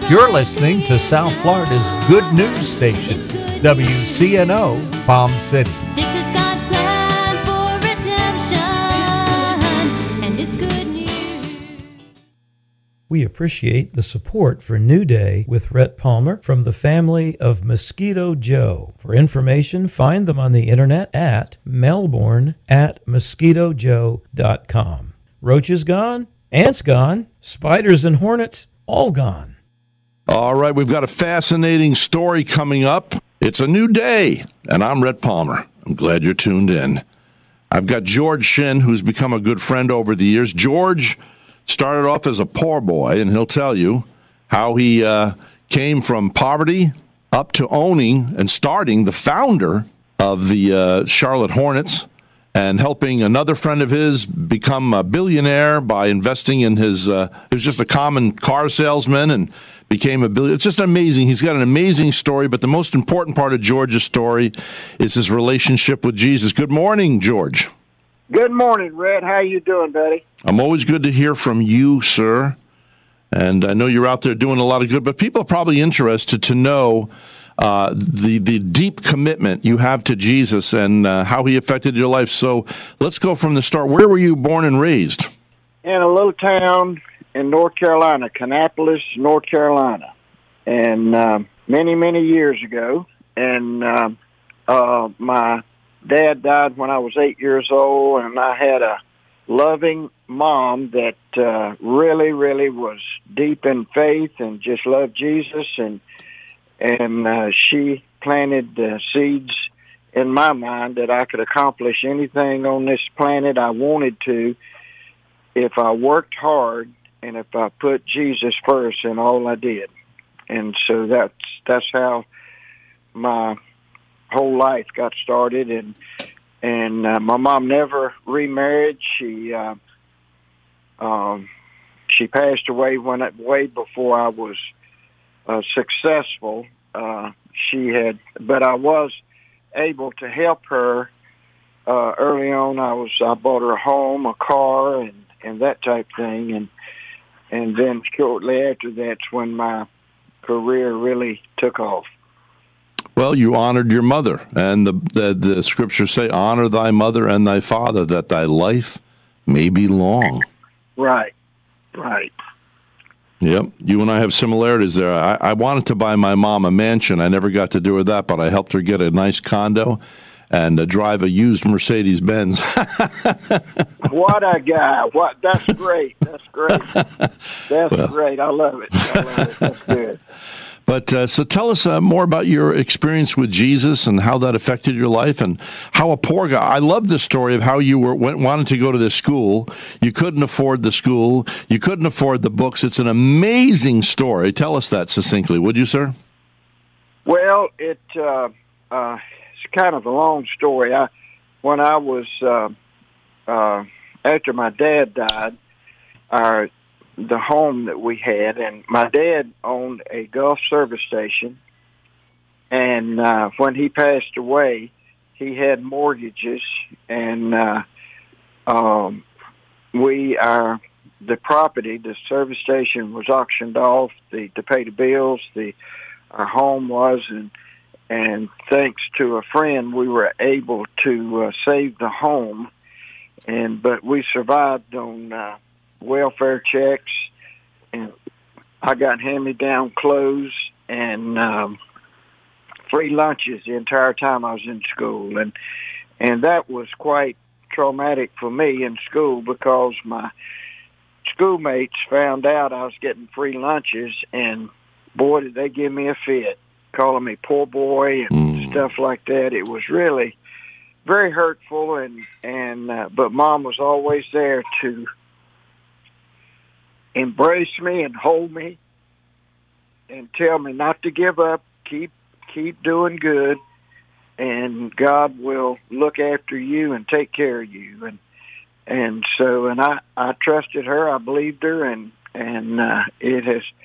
You're listening to South Florida's good news station, WCNO Palm City. This is God's plan for redemption, and it's good news. We appreciate the support for New Day with Rhett Palmer from the family of Mosquito Joe. For information, find them on the internet at melbourne@mosquitojoe.com. Roaches gone, ants gone, spiders and hornets all gone. All right, we've got a fascinating story coming up. It's a new day, and I'm Rhett Palmer. I'm glad you're tuned in. I've got George Shin, who's become a good friend over the years. George started off as a poor boy, and he'll tell you how he came from poverty up to owning and starting the founder of the Charlotte Hornets and helping another friend of his become a billionaire by investing in his, he was just a common car salesman and became a billionaire. It's just amazing. He's got an amazing story, but the most important part of George's story is his relationship with Jesus. Good morning, George. Good morning, Red. How you doing, buddy? I'm always good to hear from you, sir. And I know you're out there doing a lot of good, but people are probably interested to know the deep commitment you have to Jesus and how he affected your life. So let's go from the start. Where were you born and raised? In a little town in North Carolina, Kannapolis, North Carolina. And many, many years ago. And my dad died when I was 8 years old, and I had a loving mom that really, really was deep in faith and just loved Jesus. And she planted seeds in my mind that I could accomplish anything on this planet I wanted to if I worked hard and if I put Jesus first in all I did. And so that's how my whole life got started. And my mom never remarried. She passed away way before I was successful. But I was able to help her early on. I bought her a home, a car, and that type thing. And then shortly after that's when my career really took off. Well, you honored your mother, and the scriptures say, honor thy mother and thy father, that thy life may be long. Right. Yep. You and I have similarities there. I wanted to buy my mom a mansion. I never got to do her that, but I helped her get a nice condo and drive a used Mercedes-Benz. What a guy. That's great. That's great. Great. I love it. That's good. But so tell us more about your experience with Jesus and how that affected your life and how a poor guy. I love the story of how you wanted to go to this school. You couldn't afford the school. You couldn't afford the books. It's an amazing story. Tell us that succinctly, would you, sir? Well, it's kind of a long story. When I was after my dad died, the home that we had, and my dad owned a Gulf service station, and when he passed away, he had mortgages, and the property, the service station was auctioned off to pay the bills. Our home was, and thanks to a friend, we were able to save the home, but we survived on welfare checks, and I got hand-me-down clothes and free lunches the entire time I was in school, and that was quite traumatic for me in school because my schoolmates found out I was getting free lunches, and boy, did they give me a fit, calling me poor boy and stuff like that. It was really very hurtful, but Mom was always there to embrace me and hold me and tell me not to give up, keep doing good, and God will look after you and take care of you. And so I trusted her, I believed her, and it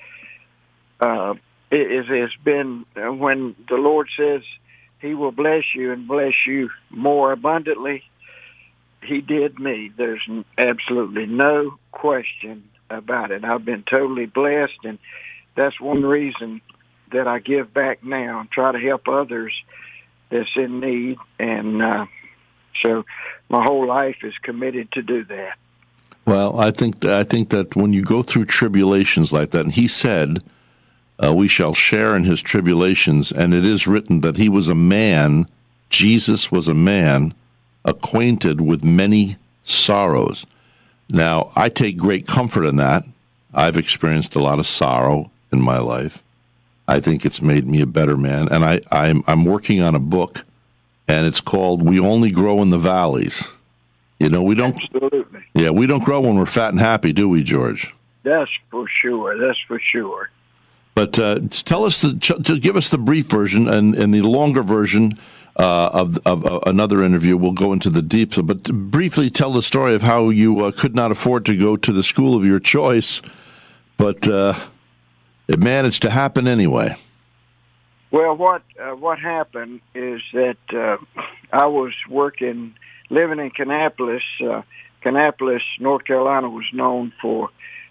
has been when the Lord says he will bless you and bless you more abundantly, he did me. There's absolutely no question about it. I've been totally blessed, that's one reason that I give back now and try to help others that's in need. And so my whole life is committed to do that. Well, I think that when you go through tribulations like that, and he said, we shall share in his tribulations, and it is written that he was a man, Jesus was a man, acquainted with many sorrows. Now, I take great comfort in that. I've experienced a lot of sorrow in my life. I think it's made me a better man, and I'm working on a book, and it's called "We Only Grow in the Valleys." You know, we don't. Absolutely. Yeah, we don't grow when we're fat and happy, do we, George? That's for sure. That's for sure. But tell us, to give us the brief version and the longer version of another interview. We'll go into the deep. But briefly tell the story of how you could not afford to go to the school of your choice, but it managed to happen anyway. Well, what happened is that I was living in Kannapolis. Kannapolis, North Carolina, was known for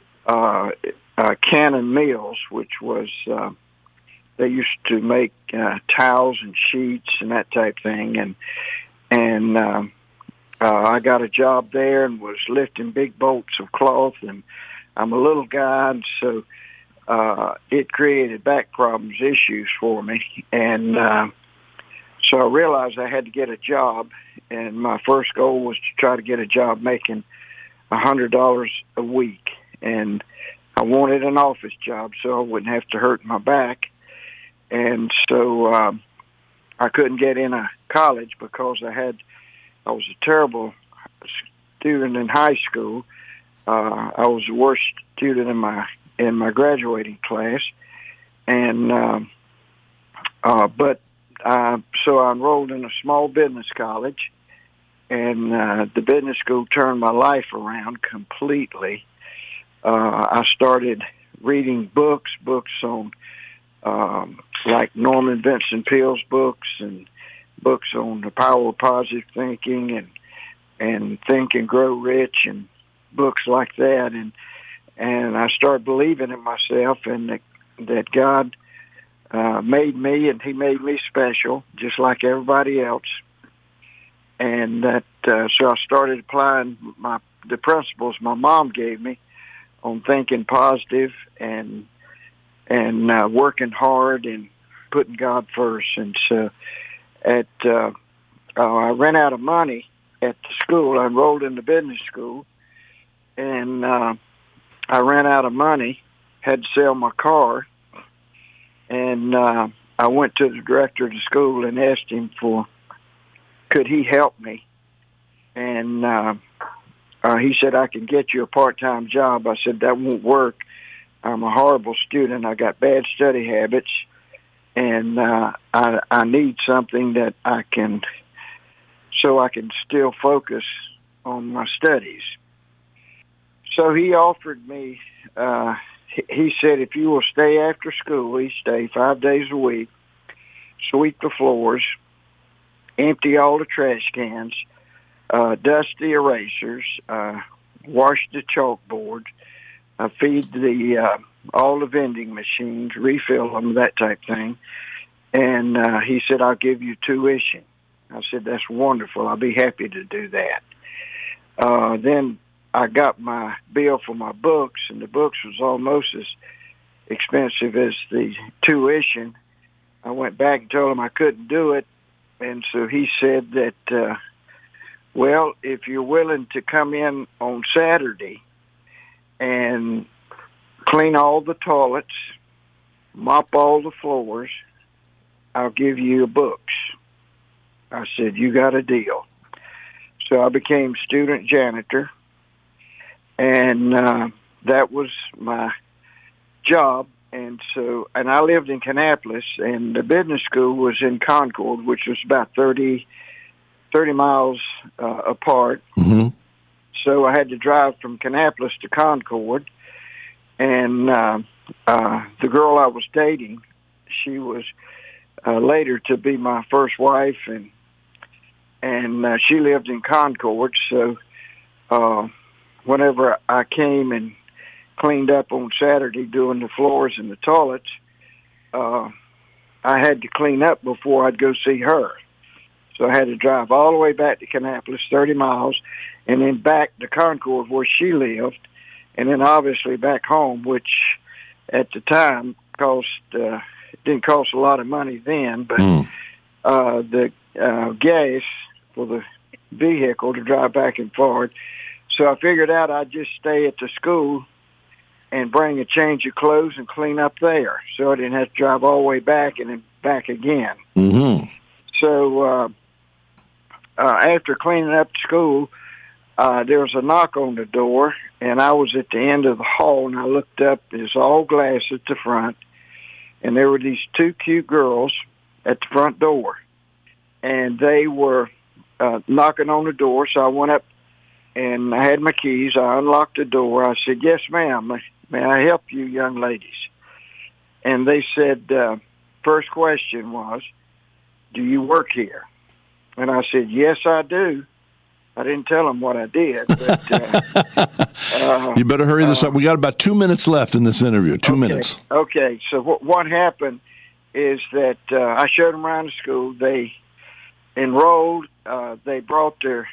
Cannon Mills, which was they used to make towels and sheets and that type thing. And I got a job there and was lifting big bolts of cloth. And I'm a little guy, and so it created back problems, issues for me. And so I realized I had to get a job. And my first goal was to try to get a job making $100 a week. And I wanted an office job so I wouldn't have to hurt my back. And so I couldn't get in a college because I was a terrible student in high school. I was the worst student in my graduating class. And so I enrolled in a small business college, and the business school turned my life around completely. I started reading books on like Norman Vincent Peale's books, and books on the power of positive thinking and Think and Grow Rich, and books like that. And I started believing in myself, and that God made me, and he made me special, just like everybody else. And that so I started applying the principles my mom gave me on thinking positive and working hard and putting God first. And so I ran out of money at the school. I enrolled in the business school, and I ran out of money, had to sell my car. And I went to the director of the school and asked him could he help me? And he said, I can get you a part-time job. I said, that won't work. I'm a horrible student. I got bad study habits, and I need something that I can still focus on my studies. So he offered me, he said, if you will stay after school, he stay 5 days a week, sweep the floors, empty all the trash cans, dust the erasers, wash the chalkboard, feed all the vending machines, refill them, that type thing. And he said, I'll give you tuition. I said, that's wonderful. I'll be happy to do that. Then I got my bill for my books, and the books was almost as expensive as the tuition. I went back and told him I couldn't do it. And so he said that, well, if you're willing to come in on Saturday and clean all the toilets, mop all the floors, I'll give you books. I said, you got a deal. So I became student janitor, and that was my job. And I lived in Kannapolis, and the business school was in Concord, which was about 30 miles apart. Mm-hmm. So I had to drive from Kannapolis to Concord. And the girl I was dating, she was later to be my first wife, and she lived in Concord. So whenever I came and cleaned up on Saturday doing the floors and the toilets, I had to clean up before I'd go see her. So I had to drive all the way back to Kannapolis, 30 miles, and then back to Concord where she lived, and then obviously back home, which at the time didn't cost a lot of money then, but the gas for the vehicle to drive back and forth. So I figured out I'd just stay at the school and bring a change of clothes and clean up there, so I didn't have to drive all the way back and then back again. Mm-hmm. So after cleaning up the school, there was a knock on the door, and I was at the end of the hall, and I looked up. There's all glass at the front, and there were these two cute girls at the front door, and they were knocking on the door. So I went up, and I had my keys. I unlocked the door. I said, "Yes, ma'am. May I help you, young ladies?" And they said, first question was, "Do you work here?" And I said, "Yes, I do." I didn't tell them what I did. But, you better hurry this up. We got about 2 minutes left in this interview. 2 minutes. Okay. So what happened is that I showed them around the school. They enrolled. They brought their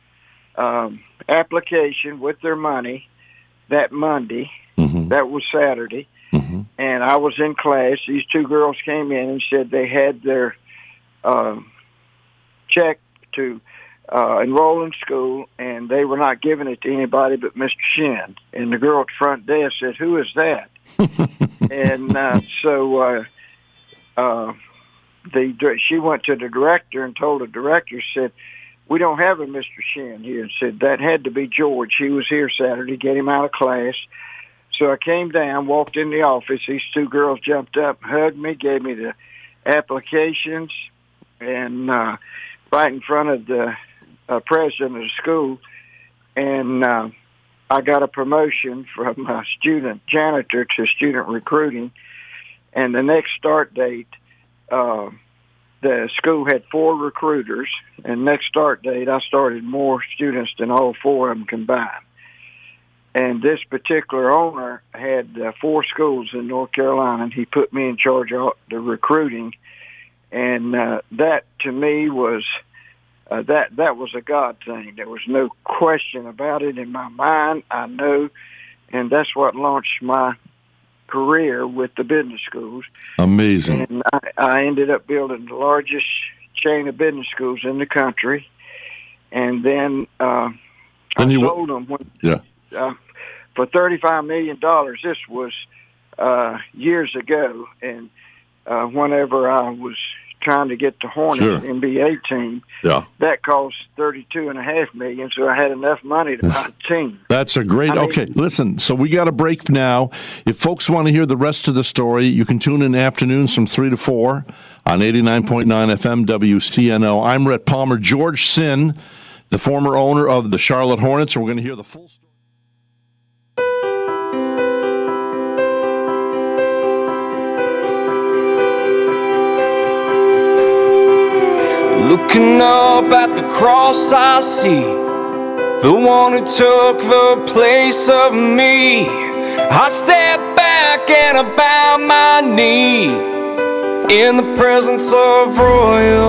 application with their money that Monday. Mm-hmm. That was Saturday. Mm-hmm. And I was in class. These two girls came in and said they had their check to enroll in school, and they were not giving it to anybody but Mr. Shin. And the girl at the front desk said, "Who is that?" And so she went to the director and told the director, said, "We don't have a Mr. Shin here." And said, "That had to be George. He was here Saturday. Get him out of class." So I came down, walked in the office. These two girls jumped up, hugged me, gave me the applications, and right in front of the president of the school. And I got a promotion from student janitor to student recruiting. And the next start date, the school had 4 recruiters. And next start date, I started more students than all 4 of them combined. And this particular owner had 4 schools in North Carolina, and he put me in charge of the recruiting. And that, to me, was that was a God thing. There was no question about it in my mind. I know, and that's what launched my career with the business schools. Amazing. And I ended up building the largest chain of business schools in the country. And then I sold them for $35 million. This was years ago. And whenever I was trying to get the Hornets NBA team, that cost $32.5 million, so I had enough money to buy a team. That's a great. Okay, listen. So we got a break now. If folks want to hear the rest of the story, you can tune in afternoons from 3 to 4 on 89.9 FM WCNO. I'm Rhett Palmer. George Sinn, the former owner of the Charlotte Hornets. We're going to hear the full story. Looking up at the cross I see, the one who took the place of me. I step back and I bow my knee in the presence of royal